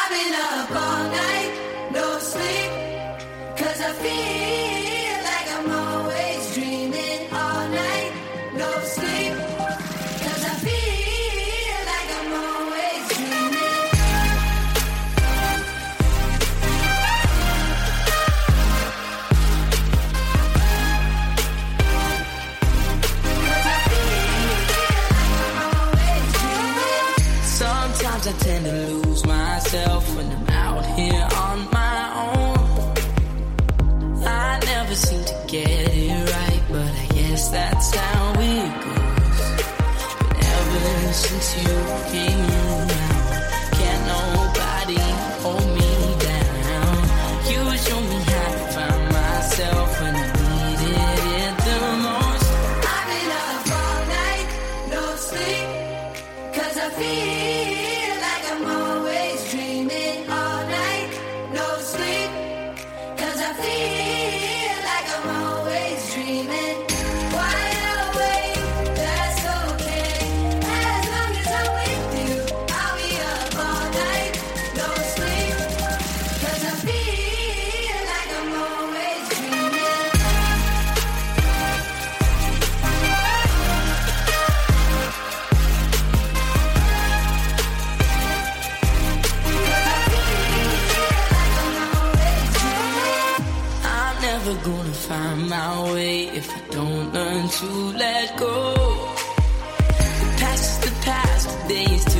been up all night, no sleep, 'cause I feel like I'm always dreaming all night, no sleep, 'cause I feel like I'm always dreaming. Sometimes I tend to lose myself when I'm out here on my own. I never seem to get it right, but I guess that's how it goes. But ever since you came around, can't nobody hold me down. You show me how to find myself when I needed it the most. I've been up all night, no sleep, 'cause I feel like I'm always dreaming all night, no sleep, 'cause I feel like I'm always dreaming. Wide awake, that's okay, as long as I'm with you, I'll be up all night, no sleep, 'cause I feel like I'm always dreaming. I'm never gonna find my way if I don't learn to let go. The past is the past, today is